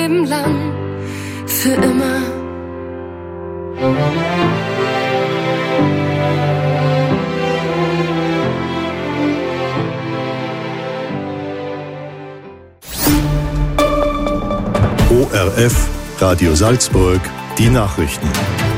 Leben lang, für immer. ORF, Radio Salzburg, die Nachrichten.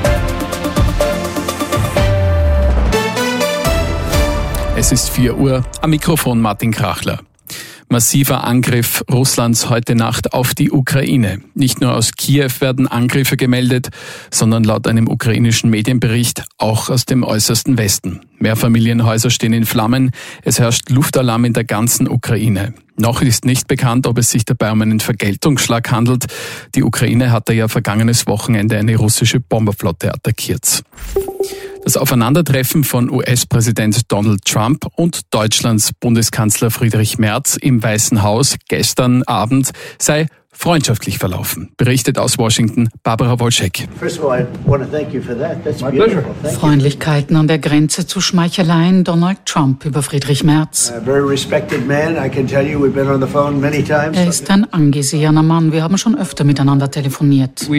Es ist 4 Uhr, am Mikrofon Martin Krachler. Massiver Angriff Russlands heute Nacht auf die Ukraine. Nicht nur aus Kiew werden Angriffe gemeldet, sondern laut einem ukrainischen Medienbericht auch aus dem äußersten Westen. Mehrfamilienhäuser stehen in Flammen. Es herrscht Luftalarm in der ganzen Ukraine. Noch ist nicht bekannt, ob es sich dabei um einen Vergeltungsschlag handelt. Die Ukraine hatte ja vergangenes Wochenende eine russische Bomberflotte attackiert. Das Aufeinandertreffen von US-Präsident Donald Trump und Deutschlands Bundeskanzler Friedrich Merz im Weißen Haus gestern Abend sei freundschaftlich verlaufen, berichtet aus Washington Barbara Wolschek. Freundlichkeiten an der Grenze zu Schmeicheleien Donald Trump über Friedrich Merz. Er ist ein angesehener Mann. Wir haben schon öfter miteinander telefoniert.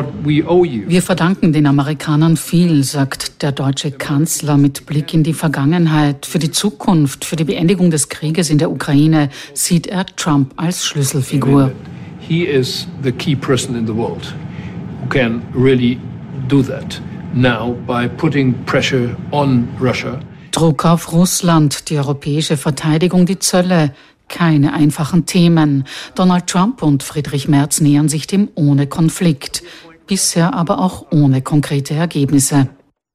Wir verdanken den Amerikanern viel, sagt der deutsche Kanzler mit Blick in die Vergangenheit. Für die Zukunft, für die Beendigung des Krieges in der Ukraine sieht er Trump als Schlüsselfigur. He is the key person in the world who can really do that now by putting pressure on Russia. Druck auf Russland, die europäische Verteidigung, die Zölle. Keine einfachen Themen. Donald Trump und Friedrich Merz nähern sich dem ohne Konflikt. Bisher aber auch ohne konkrete Ergebnisse.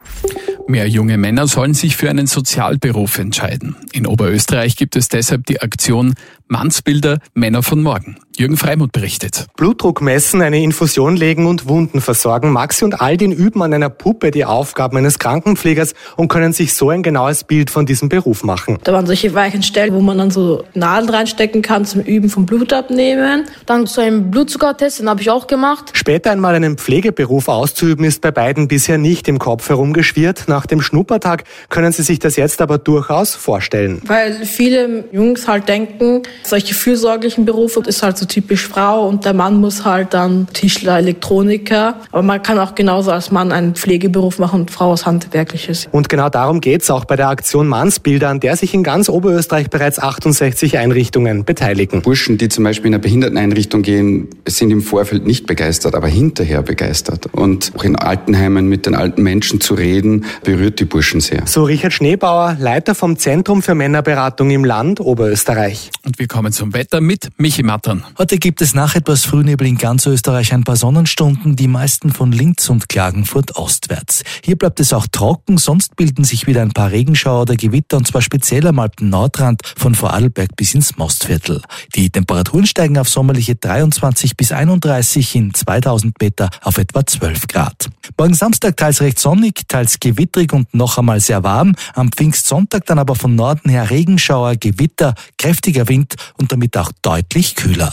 Mehr junge Männer sollen sich für einen Sozialberuf entscheiden. In Oberösterreich gibt es deshalb die Aktion Mannsbilder, Männer von morgen. Jürgen Freimuth berichtet. Blutdruck messen, eine Infusion legen und Wunden versorgen. Maxi und Aldin üben an einer Puppe die Aufgaben eines Krankenpflegers und können sich so ein genaues Bild von diesem Beruf machen. Da waren solche weichen Stellen, wo man dann so Nadeln reinstecken kann zum Üben vom Blutabnehmen. Dann so einen Blutzuckertest, den habe ich auch gemacht. Später einmal einen Pflegeberuf auszuüben, ist bei beiden bisher nicht im Kopf herumgeschwirrt. Nach dem Schnuppertag können sie sich das jetzt aber durchaus vorstellen. Weil viele Jungs halt denken, solche fürsorglichen Berufe ist halt so typisch Frau und der Mann muss halt dann Tischler, Elektroniker. Aber man kann auch genauso als Mann einen Pflegeberuf machen und Frau was Handwerkliches. Und genau darum geht's auch bei der Aktion Mannsbilder, an der sich in ganz Oberösterreich bereits 68 Einrichtungen beteiligen. Burschen, die zum Beispiel in eine Behinderteneinrichtung gehen, sind im Vorfeld nicht begeistert, aber hinterher begeistert. Und auch in Altenheimen mit den alten Menschen zu reden, berührt die Burschen sehr. So Richard Schneebauer, Leiter vom Zentrum für Männerberatung im Land Oberösterreich. Und wir kommen zum Wetter mit Michi Mattern. Heute gibt es nach etwas Frühnebel in ganz Österreich ein paar Sonnenstunden, die meisten von Linz und Klagenfurt ostwärts. Hier bleibt es auch trocken, sonst bilden sich wieder ein paar Regenschauer oder Gewitter, und zwar speziell am Alpen-Nordrand von Vorarlberg bis ins Mostviertel. Die Temperaturen steigen auf sommerliche 23 bis 31, in 2000 Meter auf etwa 12 Grad. Morgen Samstag teils recht sonnig, teils gewittrig und noch einmal sehr warm. Am Pfingstsonntag dann aber von Norden her Regenschauer, Gewitter, kräftiger Wind und damit auch deutlich kühler.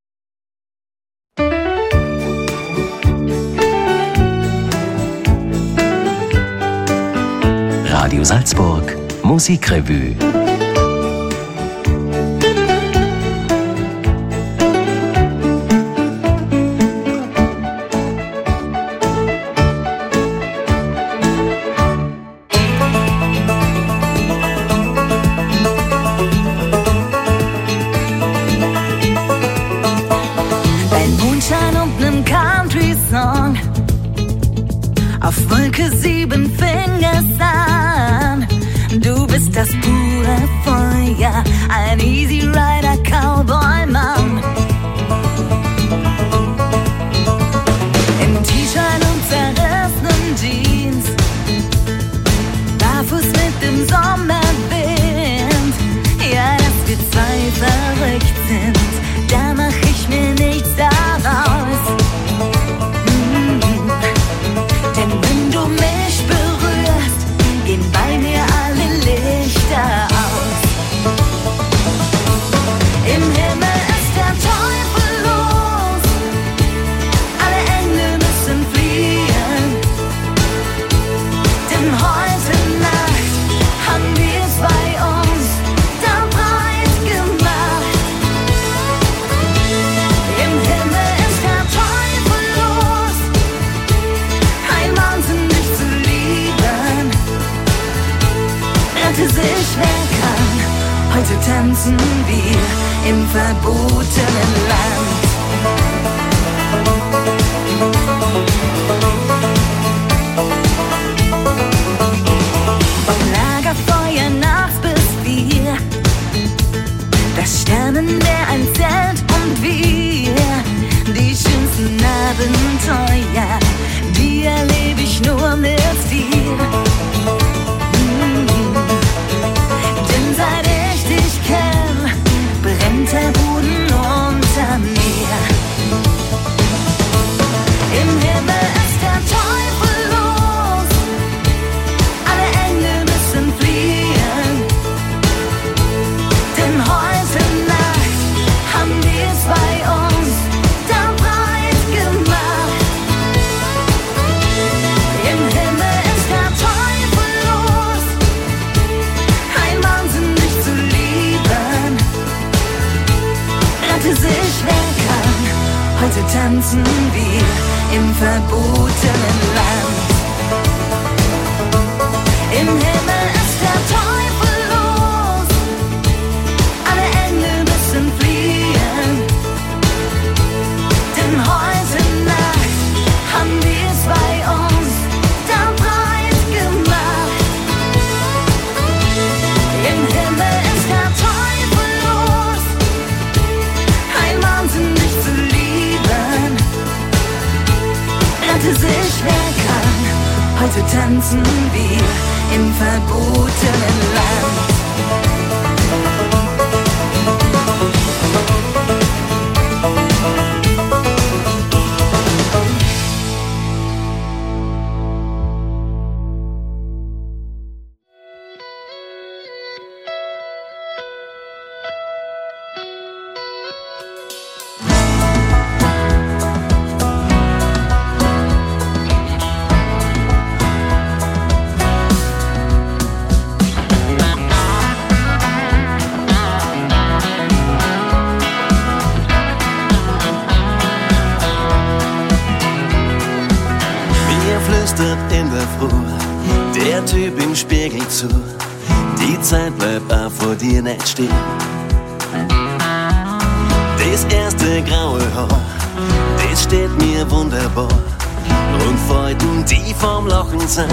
Radio Salzburg Musikrevue. Auf Wolke 7 fing es an. Du bist das pure Feuer, ein Easy Rider Cowboy Mann. Im T-Shirt und zerrissenen Jeans, barfuß mit dem Sommerwind. Ja, dass wir zwei verrückt sind, da mach ich mir nichts daraus. Denn wenn du mich berührst, gehen bei mir alle Lichter aus. Im Himmel ist der Tod. verbotenen Land. Beim Lagerfeuer nachts bis 4, das Sternenmeer ein Zelt und wir, die schönsten Abenteuer, die erlebe ich nur mit dir. Denn seit ich dich kenn, brennt der Boden unter mir. Im Himmel ist der Teufel los, alle Engel müssen fliehen. Denn heute Nacht haben wir es bei uns da breit gemacht. Im Himmel ist der Teufel los, ein Wahnsinn, dich zu lieben. Rette sich, wer kann, heute tanzen wir im verbotenen Land. Im Himmel ist der Teufel los, alle Engel müssen fliehen. Denn heute Nacht haben wir es bei uns da breit gemacht. Im Himmel ist der Teufel los, ein Wahnsinn, dich zu lieben. Rette sich, wer kann, heute tanzen wir im verbotenen Land. In der Früh, der Typ im Spiegel zu, die Zeit bleibt auch vor dir nicht stehen. Das erste graue Haar, das steht mir wunderbar, und Freuden, die vom Lachen sind.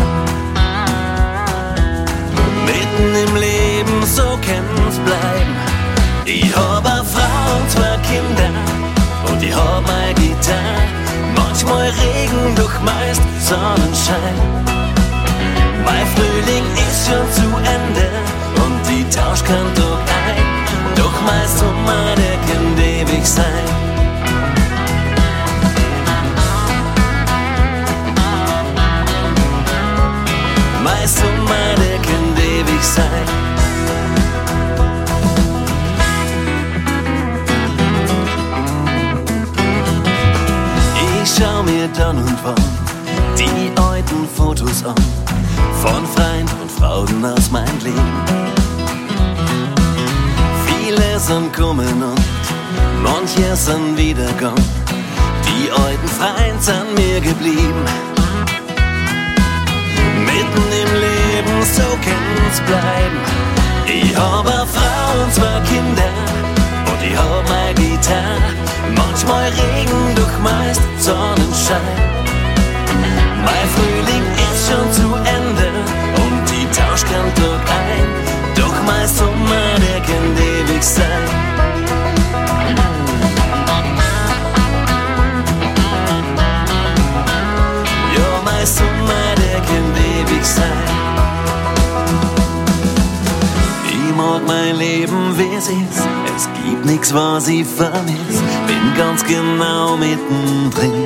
Mitten im Leben, so kann's bleiben. Ich hab eine Frau und 2 Kinder, und ich hab meine Gitarre. Manchmal Regen, doch meist Sonnenschein. Mein Frühling ist schon zu Ende und die tauscht kein Tag ein. Doch mein Sommer, der kann ewig sein. Mein Sommer, der kann ewig sein. Ich schau mir dann und wann die alten Fotos an, von Freunden und Frauen aus meinem Leben. Viele sind kommen und manche sind wieder gegangen. Die alten Freunde sind mir geblieben. Mitten im Leben, so kann's bleiben. Ich hab eine Frau und 2 Kinder, und ich hab meine Gitarre. Manchmal Regen, doch meist Sonnenschein. Mein Frühling ist schon zu Ende und die tauscht kein Tag ein. Doch mein Sommer, der kann ewig sein. Ja, mein Sommer, der kann ewig sein. Ich mag mein Leben, wie es ist. Es gibt nichts, was ich vermiss. Bin ganz genau mittendrin.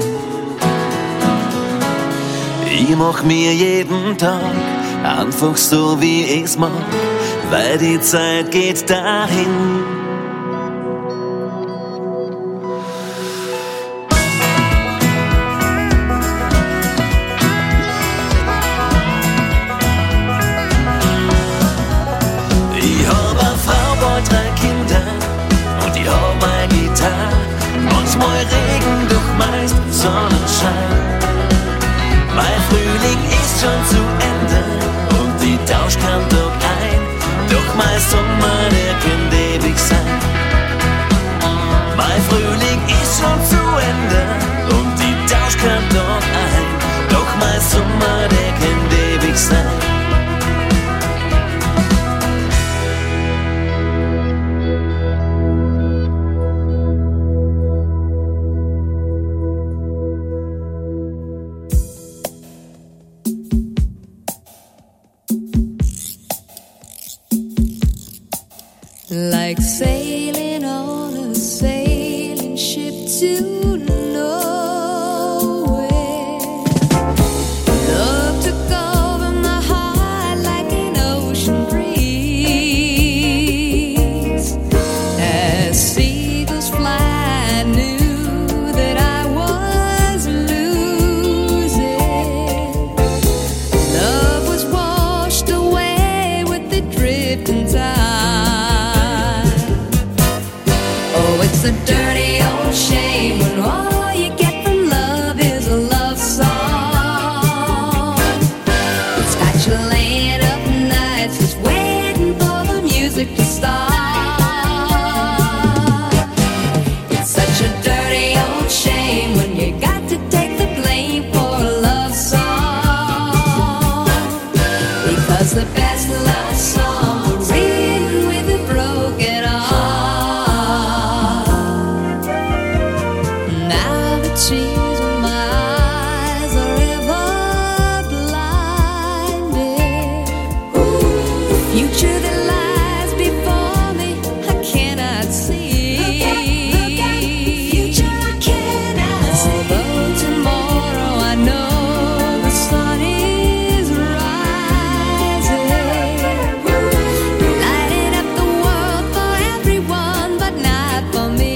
Ich mach mir jeden Tag einfach so, wie ich's mag, weil die Zeit geht dahin. Ich hab eine Frau, bald 3 Kinder, und ich hab meine Gitarre. Manchmal Regen, doch meist Sonnenschein. Mein Frühling ist schon zu Ende und die tauscht kein Tag ein. Doch mein Sommer, der kann ewig sein. like sailing on a sailing ship to nowhere. Love took over my heart like an ocean breeze. As seagulls fly, I knew that I was losing. Love was washed away with the drifting tide. Oh, it's a dirty old shame when all you get from love is a love song. It's got you laying up nights just waiting for the music to start. It's such a dirty old shame when you got to take the blame for a love song. Because the best love songs are written with a broken heart. Now the tears in my eyes are ever blinded. The future that lies before me, I cannot see. Although tomorrow I know the sun is rising, lighting up the world for everyone, but not for me.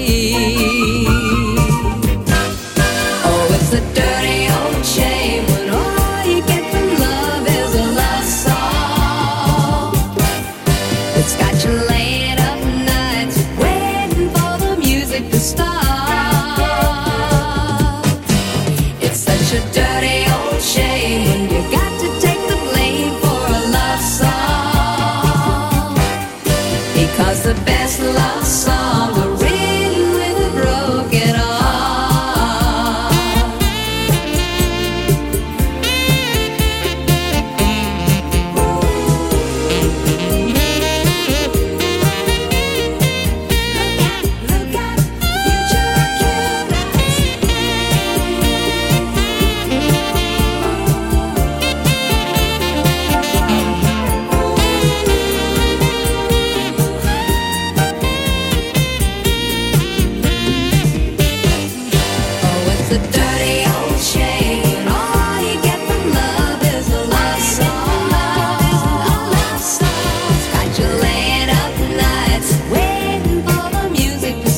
Oh, it's a dirty old shame when all you get from love is a love song. It's got you laying up nights waiting for the music to start. It's such a dirty old shame when you got to take the blame for a love song. Because the best love songs are written with a broken heart. Look out, future I cannot see. Oh, it's a dirty old shame when all you get from love is a love song. It's got you laying up nights waiting for the music to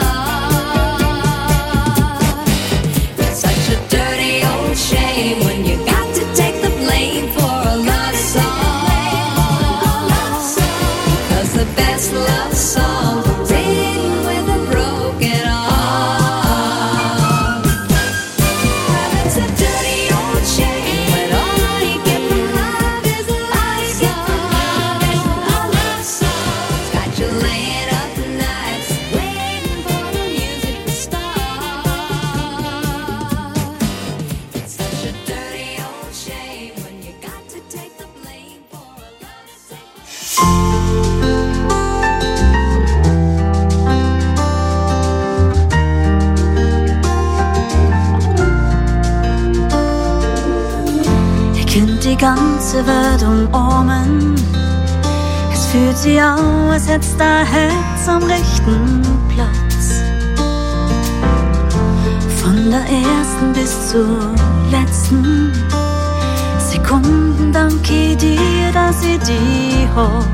start. It's such a dirty old shame when you got to take the blame for a love song. Because the best love songs are written with a broken heart. It's a dirty old shame when all you get from love is a love song. It's got you laying up nights waiting for the music to start. It's such a dirty old shame when you got to take the blame for a love song. Ihr könnt die ganze Welt umarmen. Es fühlt sich an, als hätt's da Herz am rechten Platz. Von der ersten bis zur letzten Sekunden danke ich dir, dass ich dich hab.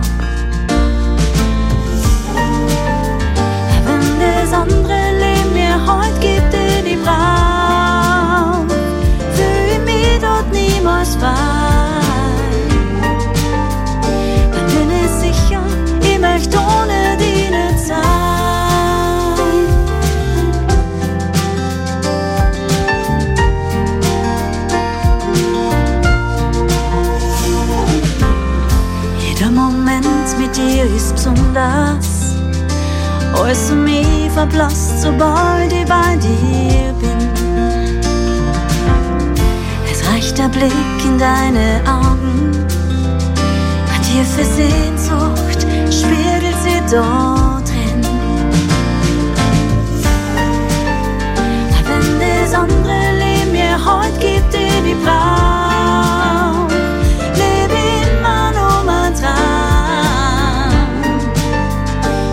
Wenn das andere Leben mir heute gibt, den ich brauch, fühl ich mich dort niemals frei. Dann bin ich sicher, ich möchte ohne dich nicht sein. Jeder Moment mit dir ist besonders. Alles um mich verblasst, sobald ich bei dir bin. Es reicht der Blick in deine Augen. Eine tiefe Sehnsucht spiegelt sie dort drin. Wenn das andere Leben mir heute gibt, den ich brauch, lebe immer nur mein Traum.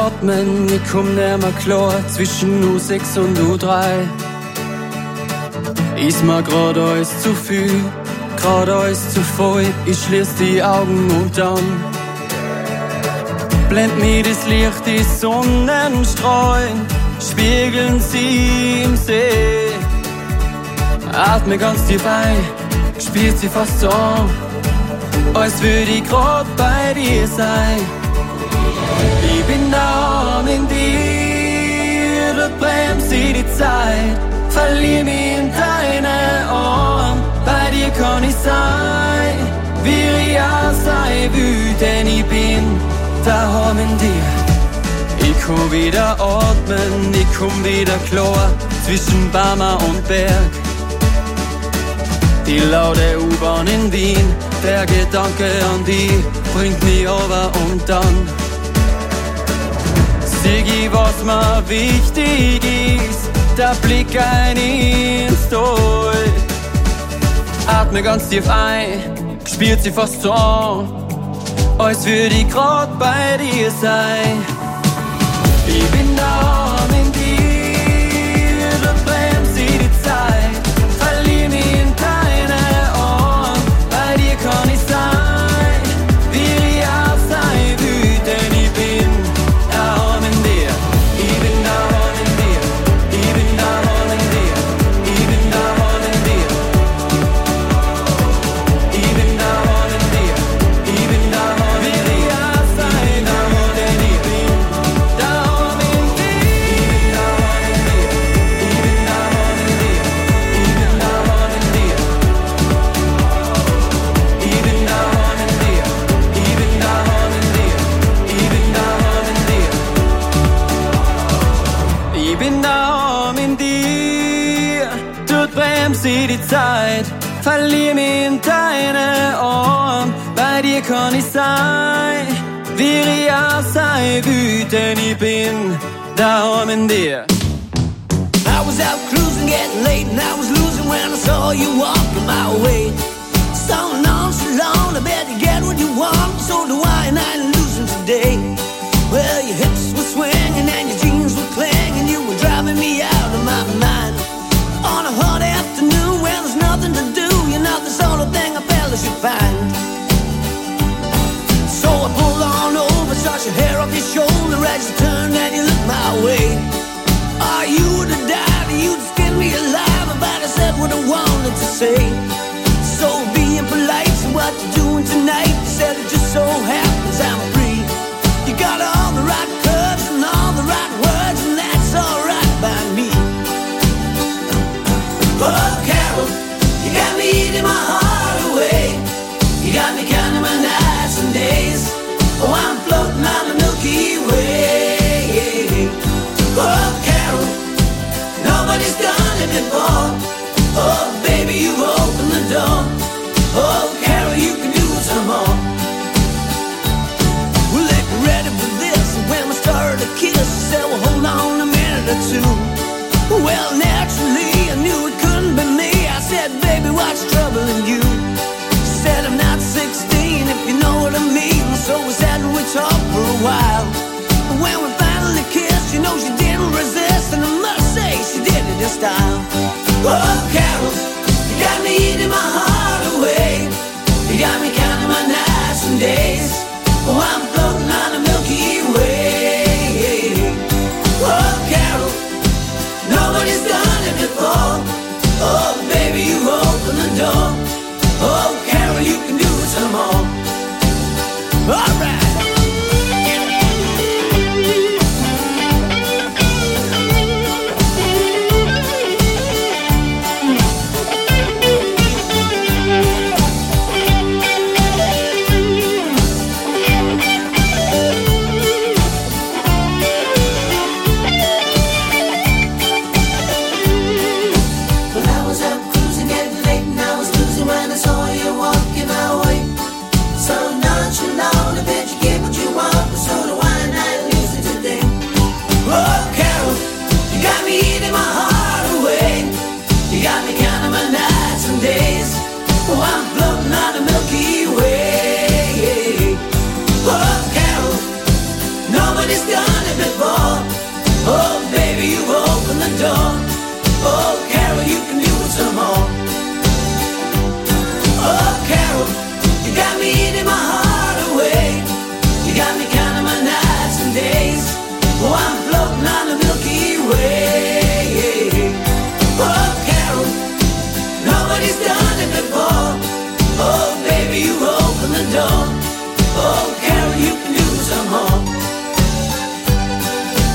atmen, ich komm nimmer klar zwischen U6 und U3. Ist mir grad alles zu viel, grad alles zu voll, ich schließ die Augen und dann blend mir das Licht, die Sonnenstrahlen spiegeln sie im See. Atme ganz tief ein, spürt sie fast so an, als würde ich grad bei dir sein. Ich bin da in dir, dort bremst sie die Zeit, verlier mich in deine Arme, bei dir kann ich sein, wie ich auch sein will, denn ich bin daheim in dir. Ich komm wieder atmen, ich komm wieder klar zwischen Barmer und Berg. Die laute U-Bahn in Wien, der Gedanke an die bringt mich over und dann sieh ich, was mir wichtig ist, der Blick ein ins Tal. Atme ganz tief ein, spürt sie fast so an, als würde ich grad bei dir sein. Ich bin da in dir, dort bremst sie die Zeit, verlier mich in deine Arme, bei dir kann ich sein, wie ich auch sein will, denn ich bin daheim in dir. Ich bin daheim in dir, ich bin daheim in dir, ich bin daheim in dir. Ich bin daheim in dir, ich bin daheim in dir, wie ich auch sein will, denn ich bin daheim in dir. Ich bin daheim in dir, ich bin daheim in dir, ich bin daheim in dir. Ich bin daheim in dir, ich bin daheim in dir, ich bin daheim in dir. Ich bin daheim in dir, dort bremst sie die Zeit, verlier mich in deine Arme, bei dir kann ich sein, wie ich auch sein will, denn ich bin daheim in dir. I was out cruising, getting late, and I was losing when I saw you walking my way. So nonchalant, I bet you get what you want, so do I, and I ain't losing today. Well, your hips were swinging and your jeans were clinging, you were driving me out of my mind. On a hot afternoon when there's nothing to do, you're not the sort of thing a fella should find. So I pulled on over, shot your hair off your shoulder as you turned and you looked my way. Oh, you would have died, you'd skin me alive if I'd have said what I wanted to say. So being polite, so what you doing tonight? You said it just so happens I'm free. You got all the right curves and all the right words, and that's alright by me. Oh, Carol, you got me eating my heart away. You got me counting my nights and days. Oh, I'm floating on the Milky Way. Oh, Carol, nobody's done it before. Oh, baby, you've opened the door. Oh, Carol, you can do some more.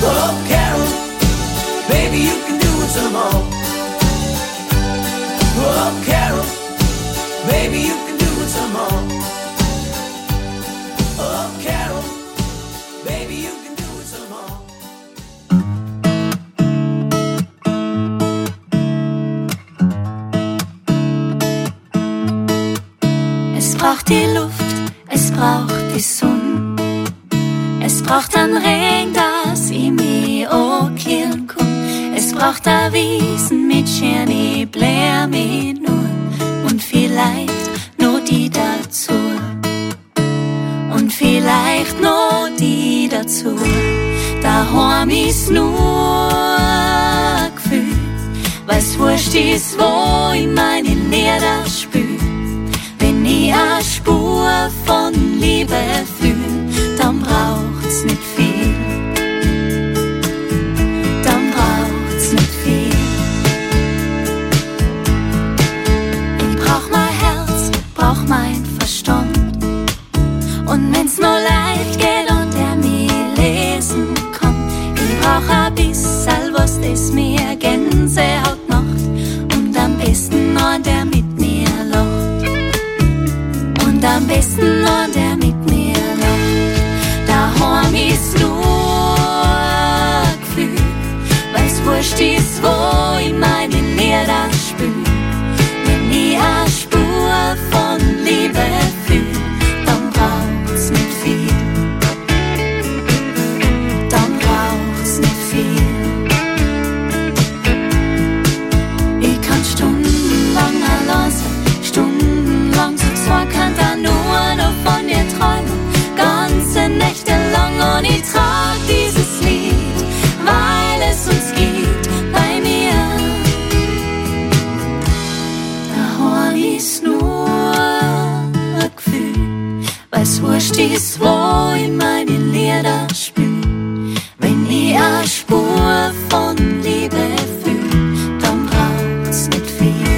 Oh, Carol, maybe you can do it some more. Oh, Carol, maybe you can do it some more. Oh, Carol, maybe you can do it some more. Es braucht die Luft, es braucht die Sonne. Es braucht ein Regen, dass ich mich ankehren kann. Es braucht ein Wiesen mit schönen Blätter mit nur. Und vielleicht noch die dazu. Und vielleicht noch die dazu. Daheim ist nur Gefühl, weil's wurscht ist, wo ich meine Lieder spür. Wenn ich eine Spur von Liebe fühl, dann braucht's nicht viel. Dann braucht's nicht viel. Ich brauch mein Herz, brauch mein Verstand. Und wenn's nur leicht geht und er mir lesen kann, ich brauch ein bisschen was, das mir Gänsehaut macht. Und am besten noch der mit mir lacht. Und am besten noch der mit mir lacht. Daheim ist nur Gefühl, weil's wurscht ist, wo ich meine Lieder spür. Wenn ich eine Spur von Liebe fühl, dann braucht's nicht viel. Dann braucht's nicht viel. Ich kann stundenlang allein sein, stundenlang zu zweit, kann da nur noch von dir träumen, ganze Nächte lang, und ich trag dieses Lied, weil es uns gibt bei mir. Daheim ist nur ein Gefühl, weil's wurscht ist, wo ich meine Lieder spür. Wenn ich eine Spur von Liebe fühl, dann braucht's nicht viel.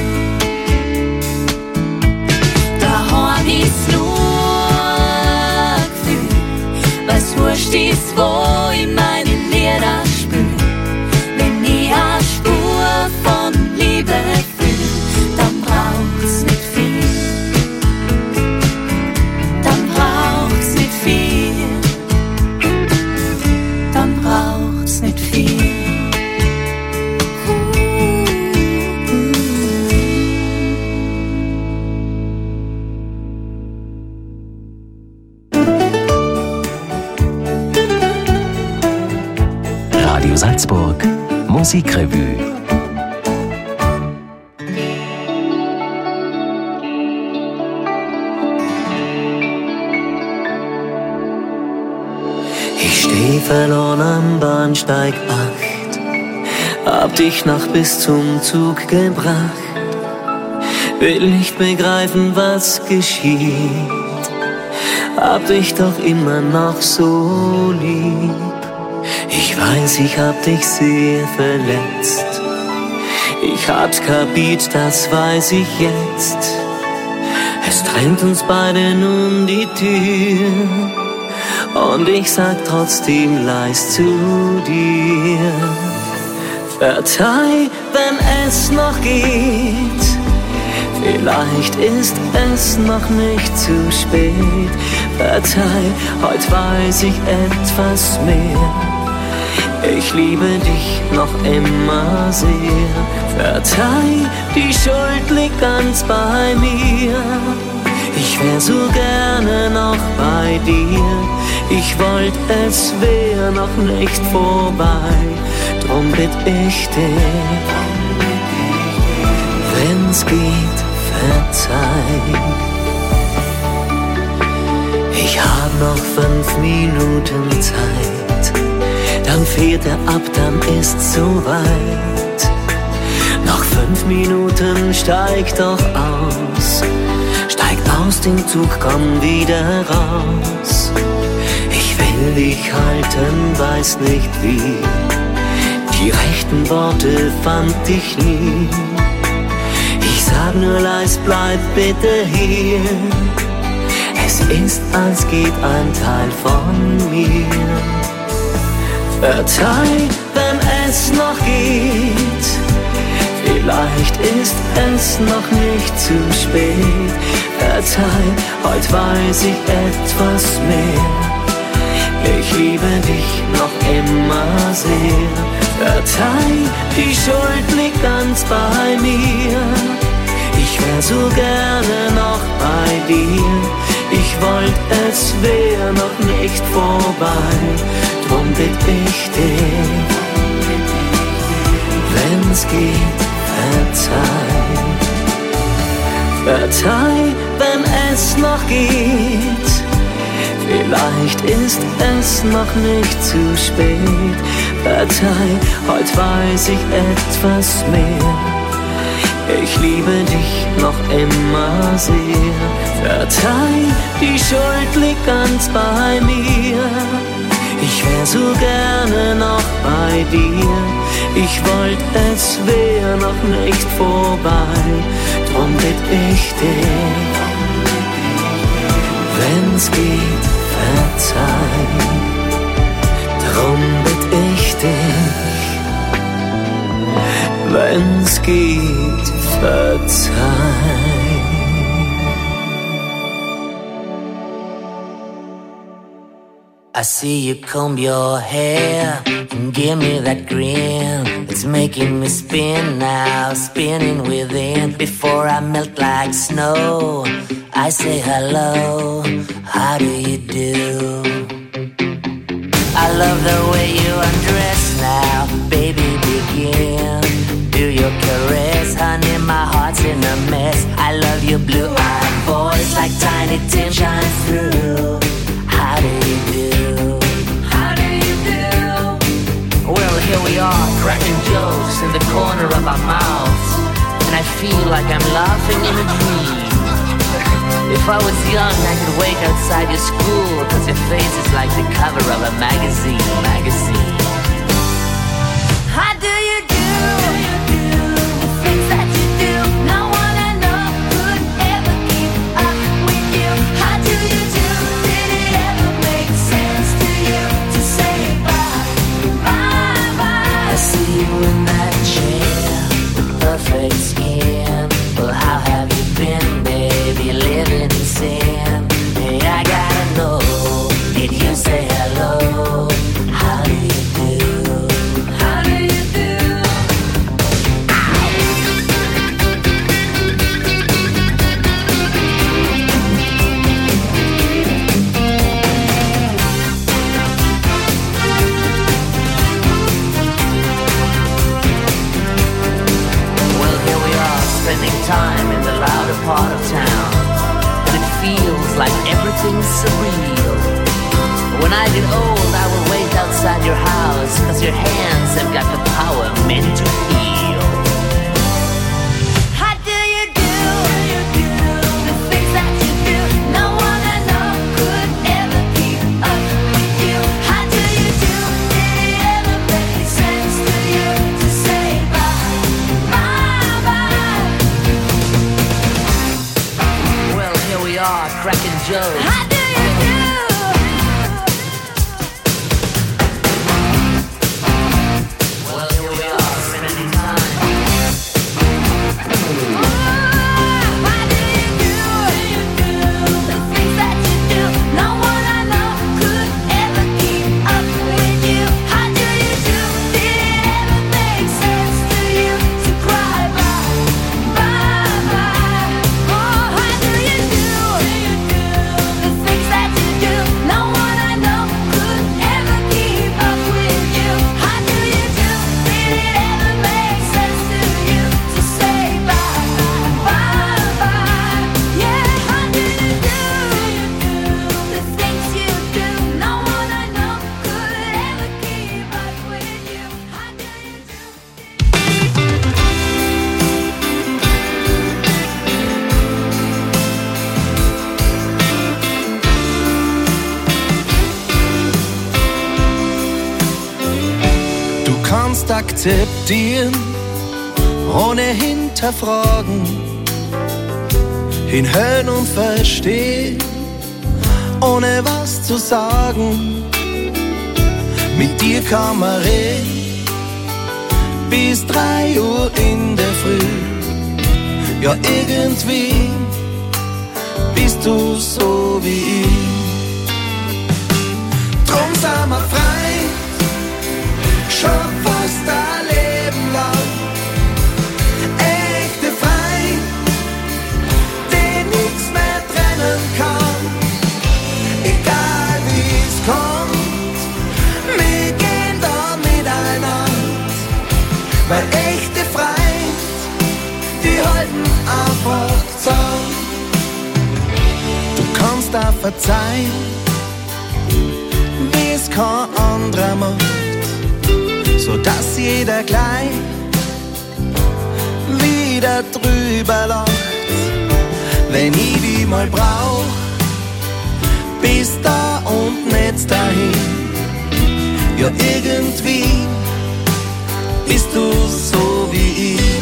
Daheim ist nur ein Gefühl, weil's wurscht ist, wo ich meine Lieder spür. Wenn ich eine Spur von Liebe fühl, dann braucht's nicht viel. Dann braucht's nicht viel. Dann braucht's nicht viel. Radio Salzburg Musikrevue. Ich steh verloren am Bahnsteig 8, hab dich noch bis zum Zug gebracht, will nicht begreifen, was geschieht, hab dich doch immer noch so lieb. Ich weiß, ich hab dich sehr verletzt, ich hab's kapiert, das weiß ich jetzt. Es trennt uns beide nun die Tür, und ich sag trotzdem leis zu dir: Verzeih, wenn es noch geht, vielleicht ist es noch nicht zu spät. Verzeih, heute weiß ich etwas mehr, ich liebe dich noch immer sehr. Verzeih, die Schuld liegt ganz bei mir, ich wär so gerne noch bei dir. Ich wollt, es wär noch nicht vorbei, drum bitt ich dich, wenn's geht, verzeih. Ich hab noch 5 Minuten Zeit, dann fährt er ab, dann ist's soweit. Noch 5 Minuten, steig doch aus, steig aus dem Zug, komm wieder raus. Ich will dich halten, weiß nicht wie, die rechten Worte fand ich nie. Ich sag nur leis, bleib bitte hier, es ist, als geht ein Teil von mir. Verzeih, wenn es noch geht. Vielleicht ist es noch nicht zu spät. Verzeih, heute weiß ich etwas mehr. Ich liebe dich noch immer sehr. Verzeih, die Schuld liegt ganz bei mir. Ich wär so gerne noch bei dir. Ich wollt, es wär noch nicht vorbei. Drum bitt ich dich, wenn's geht, verzeih. Verzeih, wenn es noch geht. Vielleicht ist es noch nicht zu spät. Verzeih, heute weiß ich etwas mehr. Ich liebe dich noch immer sehr. Verzeih, die Schuld liegt ganz bei mir. Ich wär so gerne noch bei dir. Ich wollt, es wär noch nicht vorbei. Drum bitt ich dich, wenn's geht, verzeih. Drum bitt ich dich, wenn's geht, verzeih. I see you comb your hair and give me that grin. It's making me spin now, spinning within. Before I melt like snow, I say hello, how do you do? I love the way you undress now, baby begin. Do your caress, honey, my heart's in a mess. I love your blue-eyed voice like Tiny Tim shines through. How do you do? How do you do? Well, here we are, cracking jokes in the corner of our mouths, and I feel like I'm laughing in a dream. If I was young, I could wait outside your school, 'cause your face is like the cover of a magazine. How do you do? The things that you do, no one I know could ever keep up with you. How do you do? Did it ever make sense to you to say bye, bye, bye? I see you in that chair with perfect skin. Well, how have you been, baby, living in sin? Hey, I gotta know, did you say hello? How do you do? How do you do? Well, here we are, spending time in the louder part of town, and it feels like everything's surreal. When I get old, I will wait outside your house, 'cause your hands have got the power meant to heal. How do you do? The things that you do, no one I know could ever keep up with you. How do you do? Did it ever make sense to you to say bye, bye, bye? Well, here we are, cracking jokes. How do you do? Well, here we are, spending time. How do you do? The things that you do, no one I know could ever keep up with you. How do you do? Did it ever make sense to you to cry bye, bye, bye? Oh, how do you do? The things that you do, no one I know could ever keep up with you. How do you do? Did it ever make sense to you to say bye, bye, bye? Yeah, how do you do? The things you do, no one I know could ever keep up with you. How do you do? Du kannst akzeptieren, ohne hinterfragen, hinhören und verstehen, ohne was zu sagen. Mit dir kann man reden, bis 3 Uhr in der Früh. Ja, irgendwie bist du so wie ich. Drum sind wir frei, schon fast ein Leben lang. Echte Freund, den nichts mehr trennen kann. Egal wie es kommt, wir gehen da miteinander. Weil echte Freund, die halten einfach zusammen. Du kannst auch verzeihen, wie es kein anderer macht, so dass jeder gleich wieder drüber lacht. Wenn ich die mal brauch, bis da und nicht dahin. Ja, irgendwie bist du so wie ich.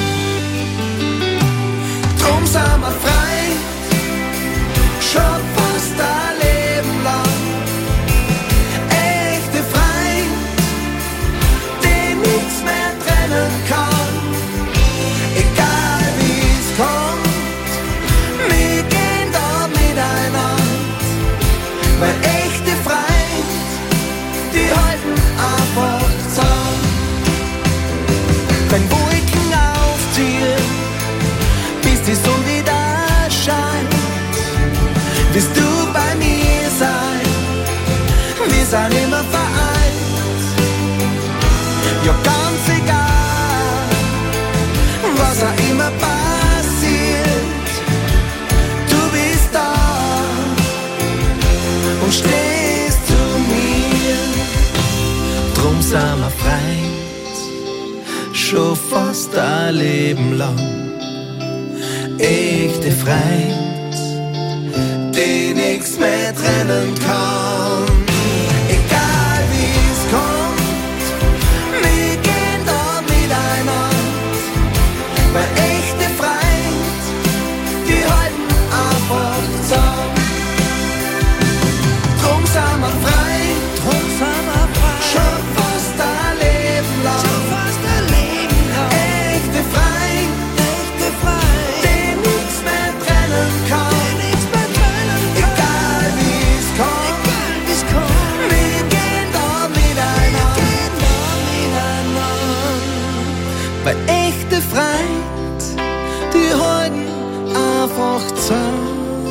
Drum sind wir frei, schon fast ein Leben lang. Echte Freund, den nichts mehr trennen kann. Egal wie es kommt, wir gehen da miteinander. Weil echte Freund, die halten einfach zusammen. Wenn Wolken aufziehen, bis die Sonne wieder scheint, wirst du bei mir sein, wir sind immer vereint. Ja, ganz egal, was auch immer passiert, du bist da und stehst zu mir. Drum sind wir Freund, schon fast ein Leben lang. Echte Freund, die nichts mehr trennen kann. Egal wie es kommt, wir gehen da miteinander. Weil echte Freund, die halten einfach zusammen. Drum sind wir frei, schon fast ein Leben lang. Echte Freund, den nichts mehr trennen kann. Egal wie es kommt, wir gehen da miteinander. Weil echte Freund, die halten einfach zusammen.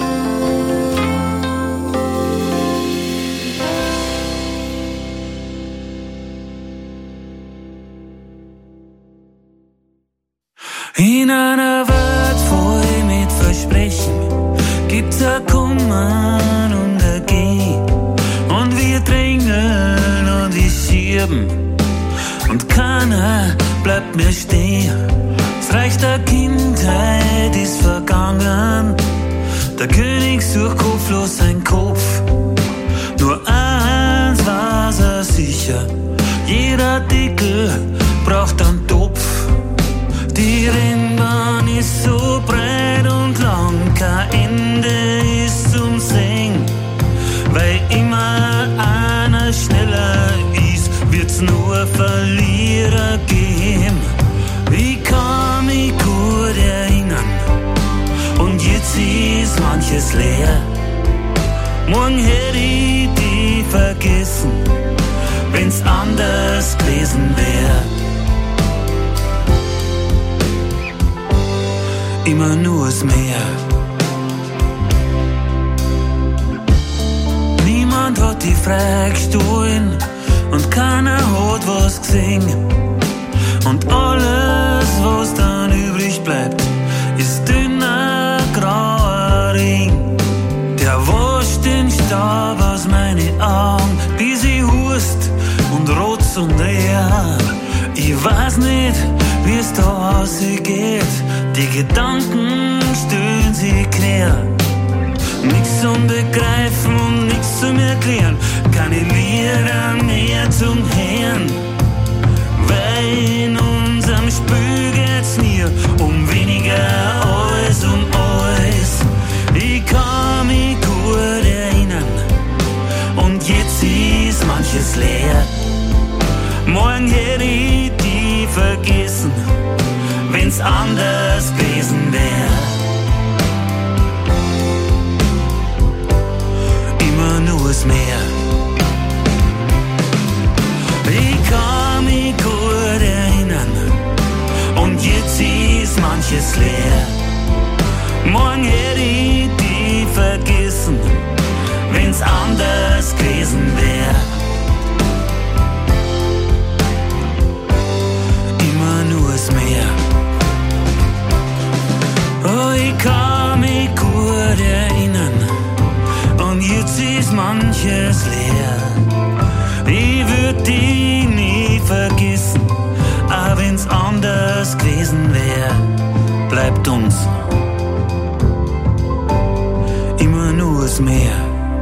In einer Welt voll mit Versprechen gibt's ein Kommen und ein Gehen. Und wir drängeln und wir schieben und keiner bleibt mehr stehen. Das Reich der Kindheit ist vergangen, der König sucht kopflos sein Kopf. Nur eins war's er sicher, jeder Deckel braucht einen Topf. Die Rennbahn ist so breit und lang, kein Ende ist zum Sehen. Weil immer einer schneller ist, wird's nur Verlierer geben. Ich kann mich gut erinnern, und jetzt ist manches leer. Morgen hätte ich die vergessen, wenn's anders gewesen wär. Immer nur das Meer. Niemand hat die Frage gestohlen und keiner hat was gesehen. Und alles, was dann übrig bleibt, ist dünner grauer Regen. Der wascht den Staub aus meinen Augen, bis ich hust und rotz und leer. Ich weiß nicht, wie es da ausgeht, die Gedanken stellen sich quer. Nix zum Begreifen und nix zum Erklären, keine Lieder mehr zum Hören. Weil in unserem Spiel geht's nie um weniger als um alles. Ich kann mich gut erinnern, und jetzt ist manches leer. morgen hätte ich die vergessen, wenn's anders gewesen wär. Immer nur das Meer. Ich kann mich gut erinnern und jetzt ist manches leer. Morgen hätte ich die vergessen, wenn's anders gewesen wär. Immer nur das Meer. Oh, ich kann mich gut erinnern und jetzt ist manches leer. Ich würd die nie vergessen, auch wenn's anders gewesen wär. Bleibt uns immer nur das Meer.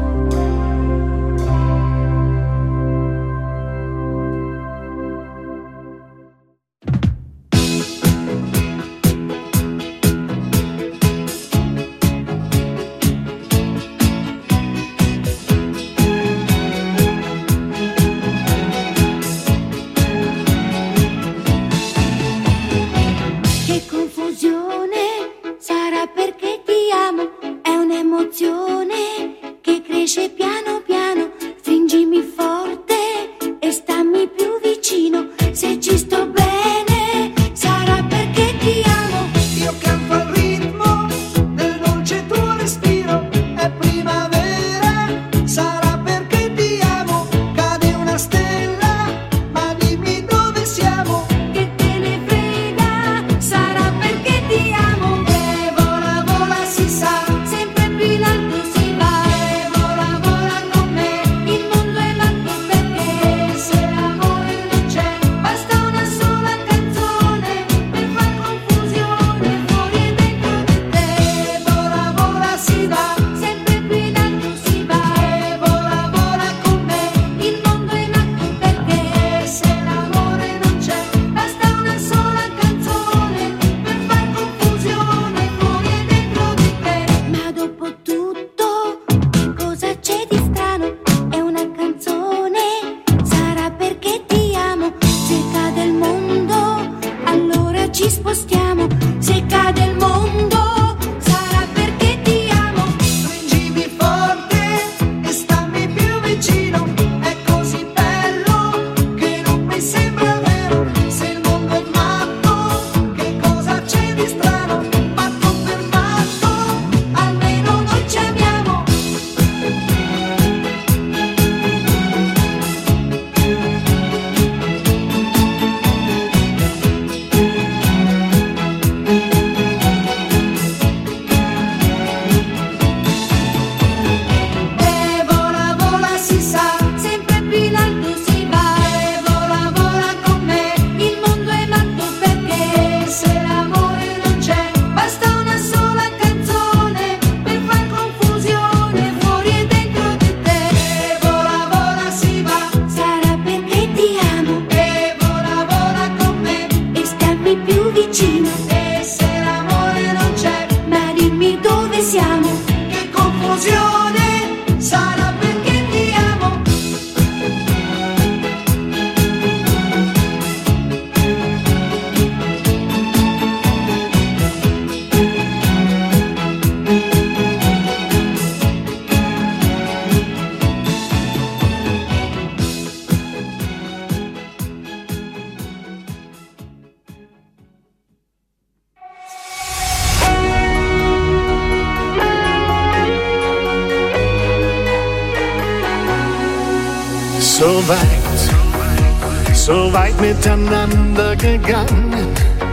So weit miteinander gegangen,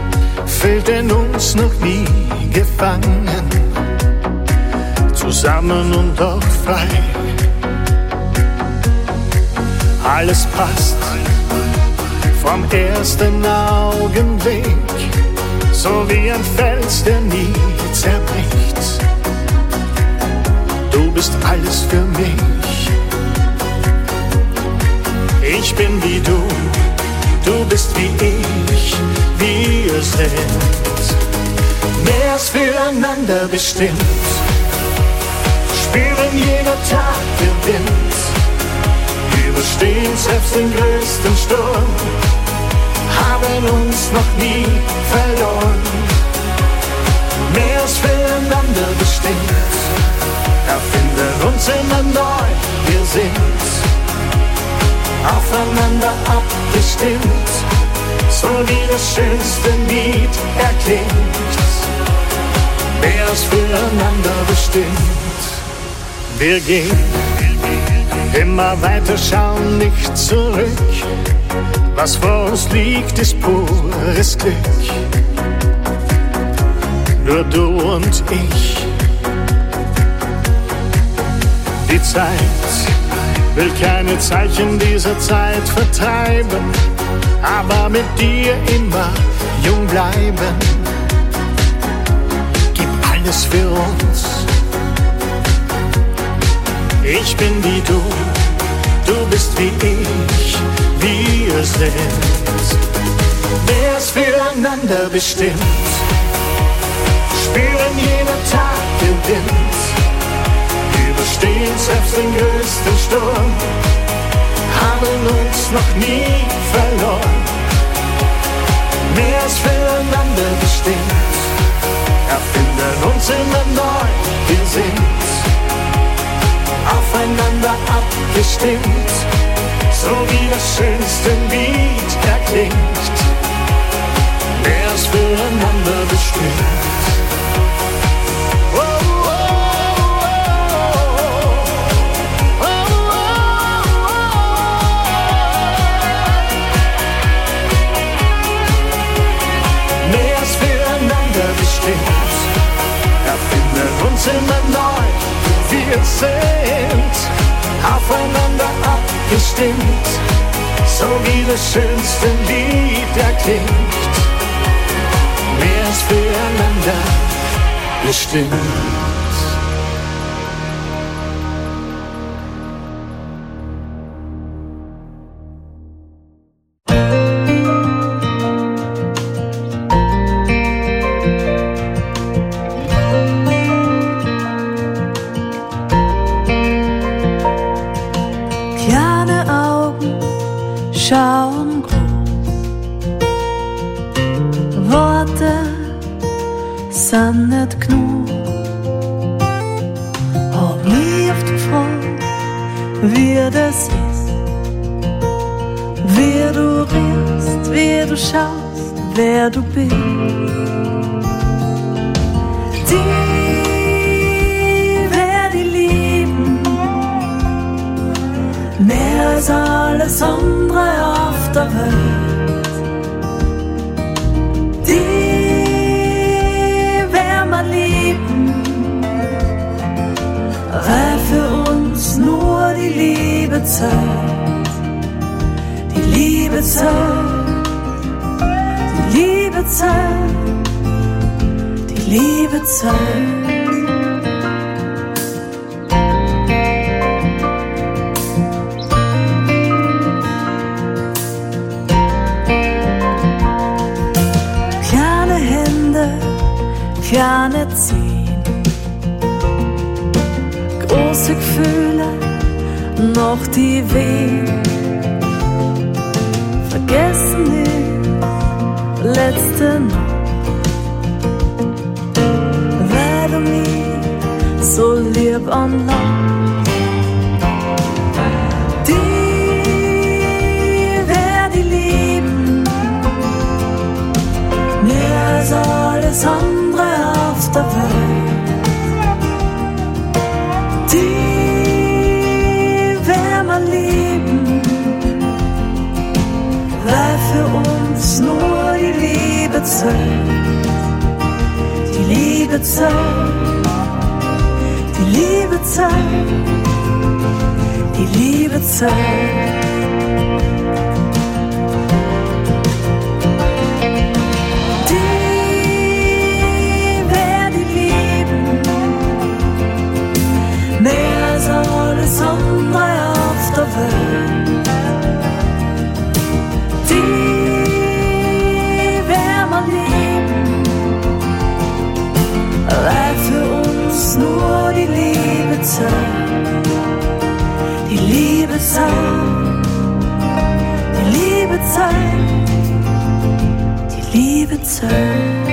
fühlt in uns noch nie gefangen, zusammen und doch frei. Alles passt vom ersten Augenblick, so wie ein Fels, der nie zerbricht. Du bist alles für mich. Ich bin wie du bist wie ich, wir sind mehr als füreinander bestimmt, spüren jeder Tag gewinnt, überstehen selbst den größten Sturm, haben uns noch nie verloren. Mehr als füreinander bestimmt, erfinden uns immer neu. Wir sind aufeinander abgestimmt, so wie das schönste Lied erklingt. Mehr als füreinander bestimmt. Wir gehen immer weiter, schauen nicht zurück. Was vor uns liegt, ist pures Glück. Nur du und ich. Die Zeit will keine Zeichen dieser Zeit vertreiben, aber mit dir immer jung bleiben. Gib alles für uns. Ich bin wie du, du bist wie ich, wir sind. Wer ist füreinander bestimmt, spüren jeder Tag gewinnt, überstehen selbst den größten Sturm, haben uns noch nie verloren. Mehr als füreinander bestimmt, erfinden uns immer neu. Wir sind aufeinander abgestimmt, so wie das schönste Lied erklingt. Mehr als füreinander bestimmt. Erfinden uns immer neu. Wir sind aufeinander abgestimmt, so wie das schönste Lied erklingt. Mehr als füreinander bestimmt. Schauen groß, Worte sind nicht genug. Hab mich oft gefragt, wie das ist, wie du riechst, wie du schaust, wer du bist. Die werd ich lieben, mehr als alles andere auf der Welt. Die werden wir lieben, weil für uns nur die Liebe zählt. Die Liebe zählt, die Liebe zählt, die Liebe zählt. Kleine ziehen, große Gefühle, noch die wehen. Vergessen nicht, letzte Nacht, weil du mich so lieb anlangt. Die werd ich lieben, mehr als alles andere auf der Welt. Die werden wir lieben, weil für uns nur die Liebe zählt. Die Liebe zählt, die Liebe zählt, die Liebe zählt. Die Liebe zählt, Liebe zählt.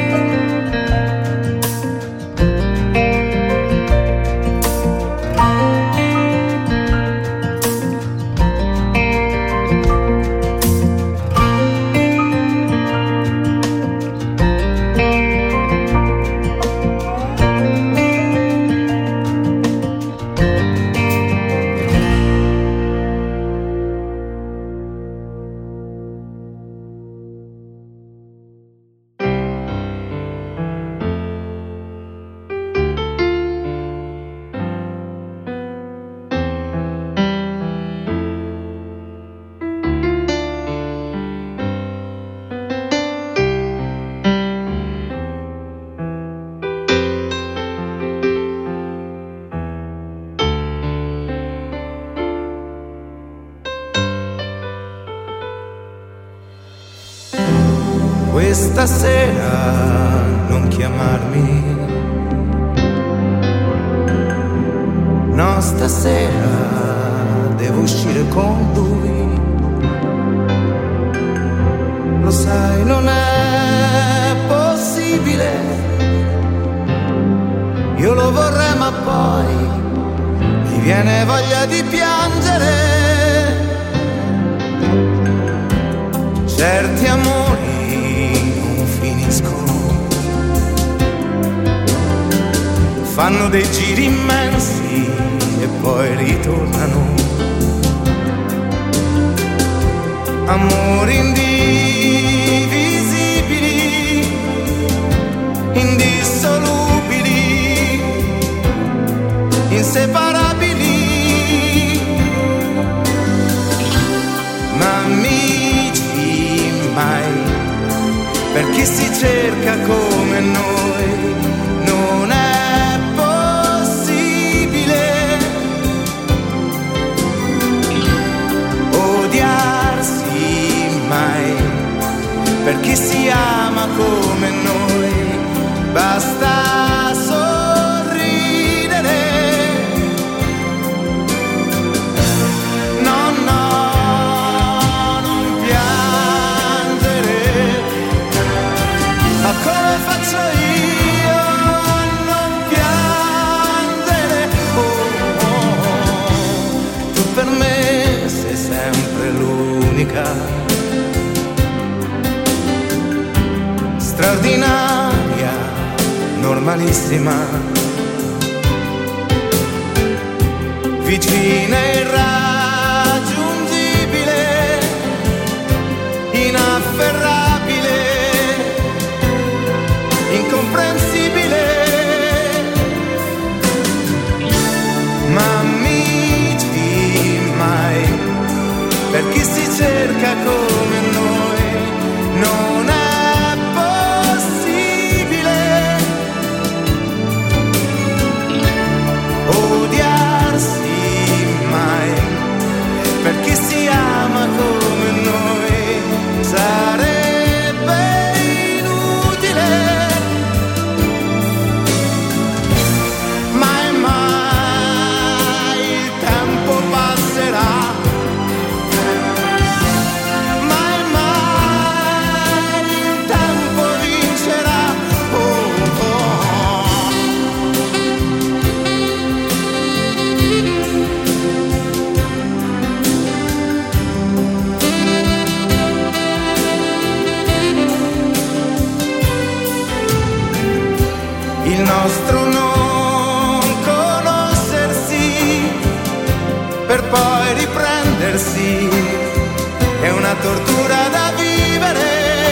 Questa sera non chiamarmi, no, stasera devo uscire con lui. Lo sai, non è possibile, io lo vorrei ma poi mi viene voglia di piangere. Certi amori fanno dei giri immensi e poi ritornano. Amori indivisibili, indissolubili, inseparabili, ma amici mai, per chi si cerca come noi, non è per chi si ama come noi, basta sorridere. No, no, non piangere, ma come faccio io a non piangere? Oh, oh, tu per me sei sempre l'unica, straordinaria, normalissima, vicina e irraggiungibile, inafferrabile, incomprensibile, ma amici mai, per chi si cerca come noi, non è per chi si ama come noi, sarebbe inutile, mai mai il tempo passerà, mai mai il tempo vincerà. Oh, oh. Il nostro non conoscersi per poi riprendersi è una tortura da vivere,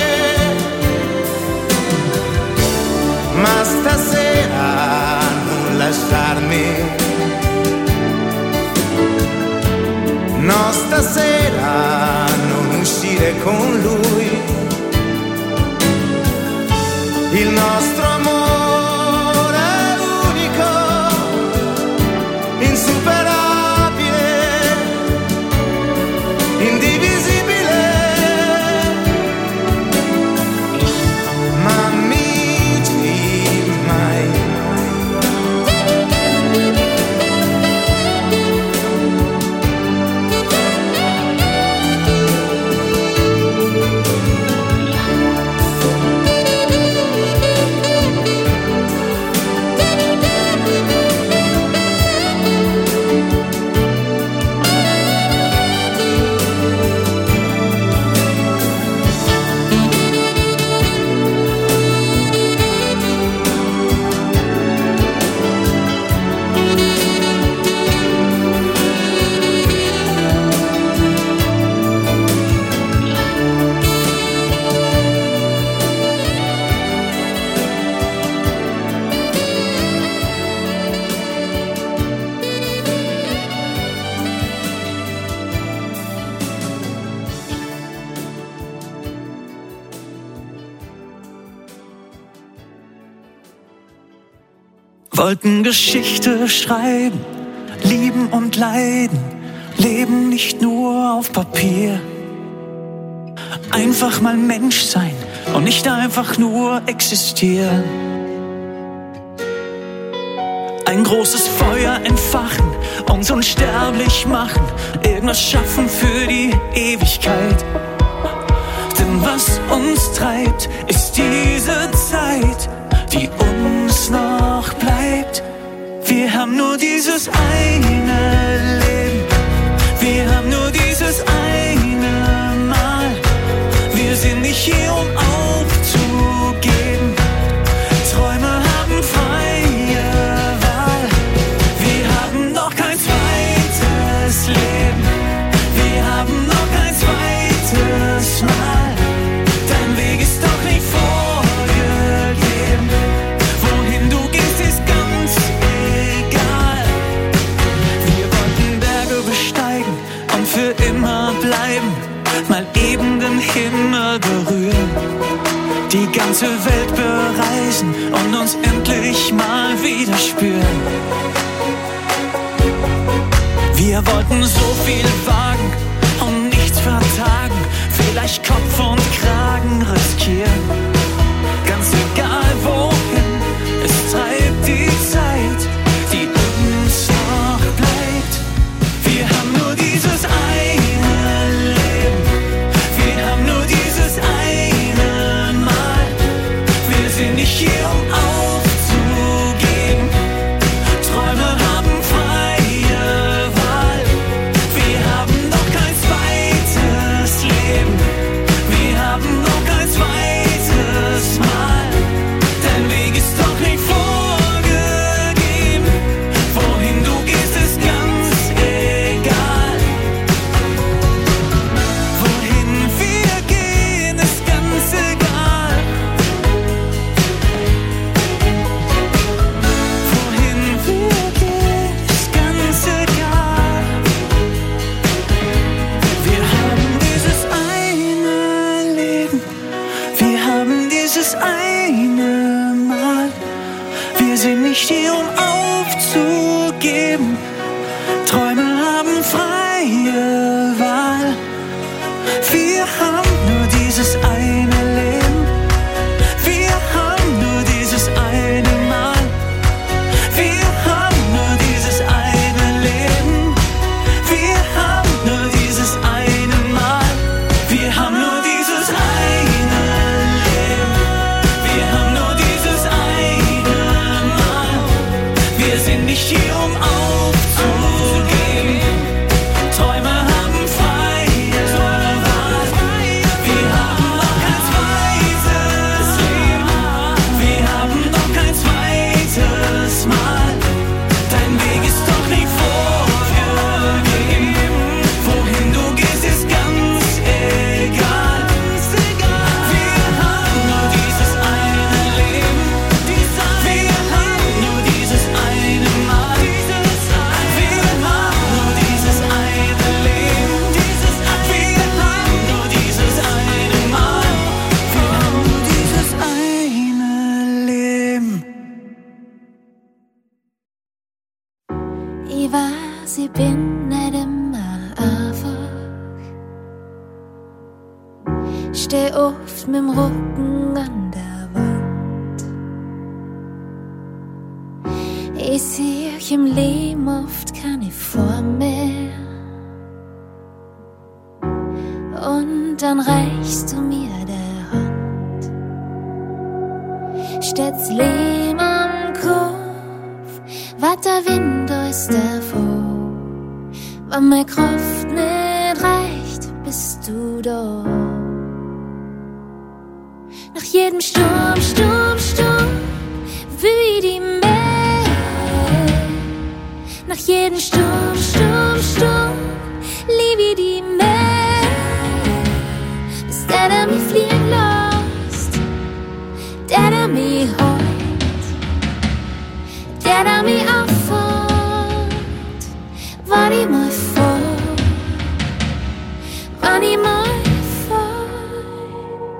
ma stasera non lasciarmi, no, stasera non uscire con lui, il nostro amore insuperabile, indivisibile, Wollten Geschichte schreiben, lieben und leiden, leben nicht nur auf Papier. Einfach mal Mensch sein und nicht einfach nur existieren. Ein großes Feuer entfachen, uns unsterblich machen, irgendwas schaffen für die Ewigkeit. Denn was uns treibt, ist diese Zeit, die uns noch bleibt. Wir haben nur dieses eine Leben, wir haben nur dieses eine Mal. Wir sind nicht hier, um aufzugeben. Träume haben freie Wahl. Wir haben noch kein zweites Leben, wir haben noch kein zweites Mal. Dein Weg ist doch nicht vorgegeben. Wohin du gehst, ist ganz egal. Wir wollten Berge besteigen und für immer bleiben, mal eben den Himmel berühren, die ganze Welt bereisen und uns endlich mal wieder spüren. Wir wollten so viel wagen und nichts vertagen, vielleicht Kopf und Kragen riskieren. Ganz egal wohin, es treibt die Zeit, die uns noch bleibt. Wir haben nur dieses eine Leben, wir haben nur dieses eine Mal. Wir sind nicht hier, um aufzugeben. Träume haben freie Wahl. Wir haben noch kein zweites Leben, wir haben noch kein zweites Mal. Dein Weg ist doch nicht vorgegeben. Wohin du gehst, ist ganz egal. Wohin wir gehen, ist ganz egal. Wohin wir gehen, ist ganz egal. Wir haben dieses eine Leben, wir haben dieses eine Mal. Wir sind nicht hier, um aufzugeben. Träume haben freie Wahl. Wir haben nur dieses eine Leben, wir haben nur dieses eine Mal. Wir haben nur dieses eine Leben, wir haben nur dieses eine Mal. Wir haben nur dieses eine Leben, wir haben nur dieses eine Mal. Wir sind nicht hier, um aufzugeben. Träume haben freie Wahl. Wir haben noch kein zweites Leben, wir haben noch kein zweites Mal. Dein Weg ist doch nicht vorgegeben. Wohin du gehst, ist ganz egal. Wir haben nur dieses eine Leben, wir haben nur dieses eine Mal. Wir haben nur dieses eine Leben, wir haben nur dieses eine Mal. Wir haben nur dieses eine Leben. Ich weiß, ich bin nicht immer einfach. Steh oft mit dem Rücken an der Wand. Ich sehe im Leben oft keine Form mehr. Und dann reichst du mir der Hand. Steht's Leben am Kopf, wat der Wind ist davor. Wenn meine Kraft nicht reicht, bist du da. Nach jedem Sturm, Sturm, Sturm, wie die Meer. Nach jedem Sturm, Sturm, Sturm, liebe ich die Meer. Bis der mich fliegen lässt, der mich heut, der mich auffängt, wann ich mal fall, wann ich mal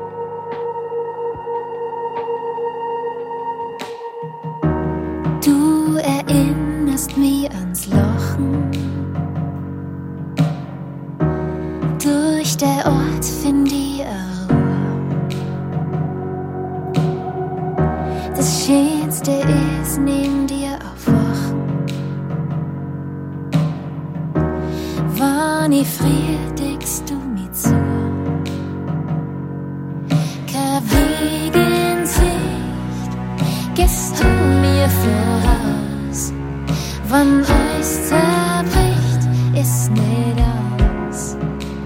fall. Du befriedigst du mich so. Kein Weg in Sicht, gehst du mir voraus. Wann euch zerbricht, ist nicht aus.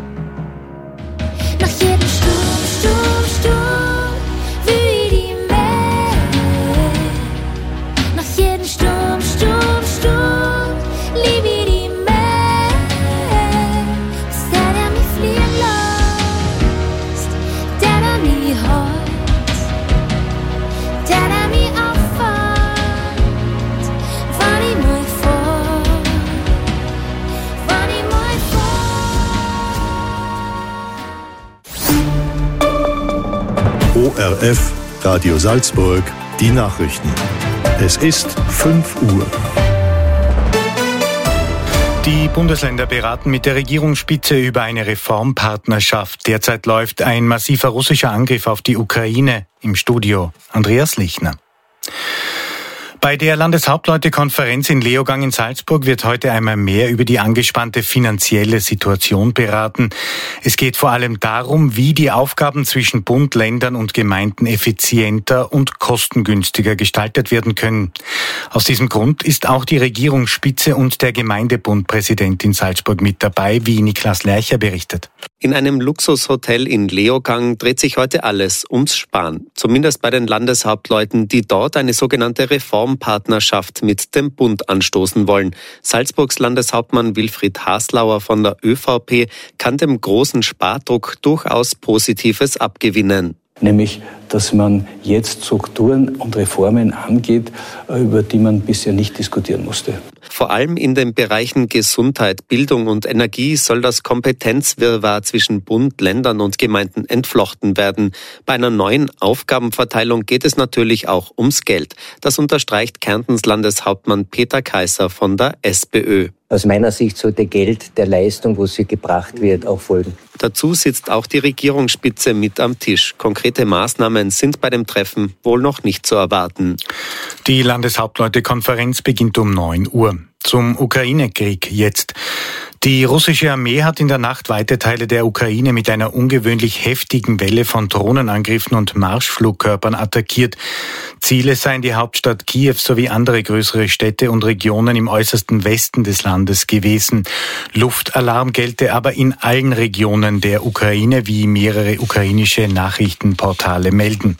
Nach jedem Sturm, wie die Meer. Nach jedem Sturm, lieb wie die Meer. Bis der mich fliehen lässt, der mich heut, der mich auffängt, wann ich mich vor, wann ich mich vor. ORF, Radio Salzburg, die Nachrichten. Es ist 5 Uhr. Die Bundesländer beraten mit der Regierungsspitze über eine Reformpartnerschaft. Derzeit läuft ein massiver russischer Angriff auf die Ukraine. Im Studio Andreas Lichner. Bei der Landeshauptleutekonferenz in Leogang in Salzburg wird heute einmal mehr über die angespannte finanzielle Situation beraten. Es geht vor allem darum, wie die Aufgaben zwischen Bund, Ländern und Gemeinden effizienter und kostengünstiger gestaltet werden können. Aus diesem Grund ist auch die Regierungsspitze und der Gemeindebundpräsident in Salzburg mit dabei, wie Niklas Lercher berichtet. In einem Luxushotel in Leogang dreht sich heute alles ums Sparen. Zumindest bei den Landeshauptleuten, die dort eine sogenannte Reformpartnerschaft mit dem Bund anstoßen wollen. Salzburgs Landeshauptmann Wilfried Haslauer von der ÖVP kann dem großen Spardruck durchaus Positives abgewinnen. Nämlich, dass man jetzt Strukturen und Reformen angeht, über die man bisher nicht diskutieren musste. Vor allem in den Bereichen Gesundheit, Bildung und Energie soll das Kompetenzwirrwarr zwischen Bund, Ländern und Gemeinden entflochten werden. Bei einer neuen Aufgabenverteilung geht es natürlich auch ums Geld. Das unterstreicht Kärntens Landeshauptmann Peter Kaiser von der SPÖ. Aus meiner Sicht sollte Geld der Leistung, wo sie gebracht wird, auch folgen. Dazu sitzt auch die Regierungsspitze mit am Tisch. Konkrete Maßnahmen sind bei dem Treffen wohl noch nicht zu erwarten. Die Landeshauptleutekonferenz beginnt um 9 Uhr. Zum Ukraine-Krieg jetzt. Die russische Armee hat in der Nacht weite Teile der Ukraine mit einer ungewöhnlich heftigen Welle von Drohnenangriffen und Marschflugkörpern attackiert. Ziele seien die Hauptstadt Kiew sowie andere größere Städte und Regionen im äußersten Westen des Landes gewesen. Luftalarm gelte aber in allen Regionen der Ukraine, wie mehrere ukrainische Nachrichtenportale melden.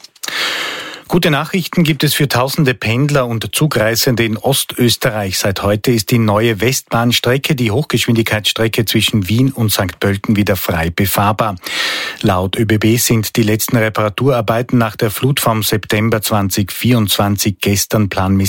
Gute Nachrichten gibt es für tausende Pendler und Zugreisende in Ostösterreich. Seit heute ist die neue Westbahnstrecke, die Hochgeschwindigkeitsstrecke zwischen Wien und St. Pölten, wieder frei befahrbar. Laut ÖBB sind die letzten Reparaturarbeiten nach der Flut vom September 2024 gestern planmäßig